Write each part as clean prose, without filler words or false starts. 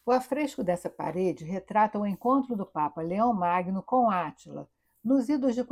O afresco dessa parede retrata o encontro do Papa Leão Magno com Átila, nos idos de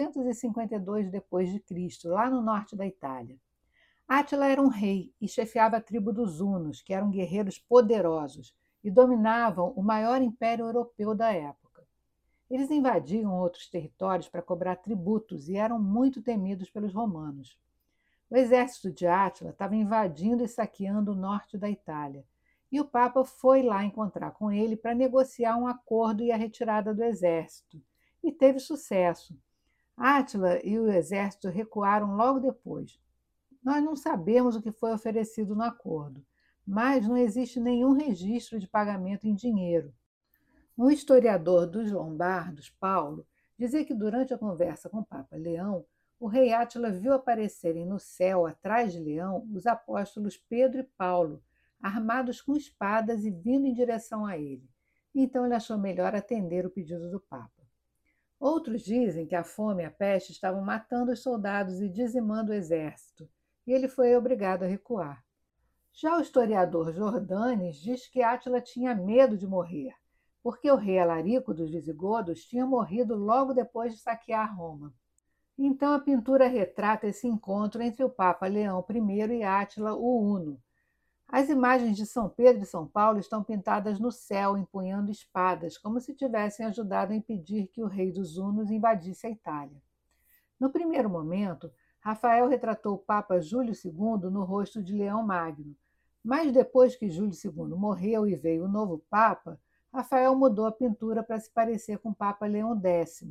452 d.C., lá no norte da Itália. Átila era um rei e chefiava a tribo dos Hunos, que eram guerreiros poderosos e dominavam o maior império europeu da época. Eles invadiam outros territórios para cobrar tributos e eram muito temidos pelos romanos. O exército de Átila estava invadindo e saqueando o norte da Itália, e o Papa foi lá encontrar com ele para negociar um acordo e a retirada do exército, e teve sucesso. Átila e o exército recuaram logo depois. Nós não sabemos o que foi oferecido no acordo, mas não existe nenhum registro de pagamento em dinheiro. Um historiador dos lombardos, Paulo, dizia que durante a conversa com o Papa Leão, o rei Átila viu aparecerem no céu, atrás de Leão, os apóstolos Pedro e Paulo, armados com espadas e vindo em direção a ele. Então ele achou melhor atender o pedido do Papa. Outros dizem que a fome e a peste estavam matando os soldados e dizimando o exército, e ele foi obrigado a recuar. Já o historiador Jordanes diz que Átila tinha medo de morrer, porque o rei Alarico dos Visigodos tinha morrido logo depois de saquear Roma. Então a pintura retrata esse encontro entre o Papa Leão I e Átila o Huno. As imagens de São Pedro e São Paulo estão pintadas no céu, empunhando espadas, como se tivessem ajudado a impedir que o rei dos Hunos invadisse a Itália. No primeiro momento, Rafael retratou o Papa Júlio II no rosto de Leão Magno, mas depois que Júlio II morreu e veio o novo Papa, Rafael mudou a pintura para se parecer com o Papa Leão X.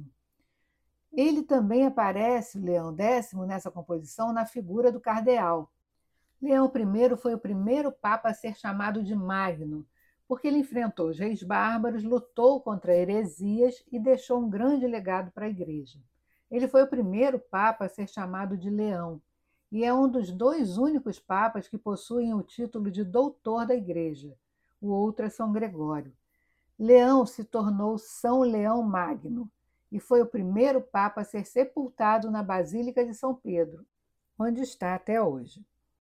Ele também aparece, Leão X, nessa composição, na figura do cardeal. Leão I foi o primeiro Papa a ser chamado de Magno, porque ele enfrentou os reis bárbaros, lutou contra heresias e deixou um grande legado para a Igreja. Ele foi o primeiro Papa a ser chamado de Leão, e é um dos dois únicos papas que possuem o título de Doutor da Igreja. O outro é São Gregório. Leão se tornou São Leão Magno e foi o primeiro Papa a ser sepultado na Basílica de São Pedro, onde está até hoje.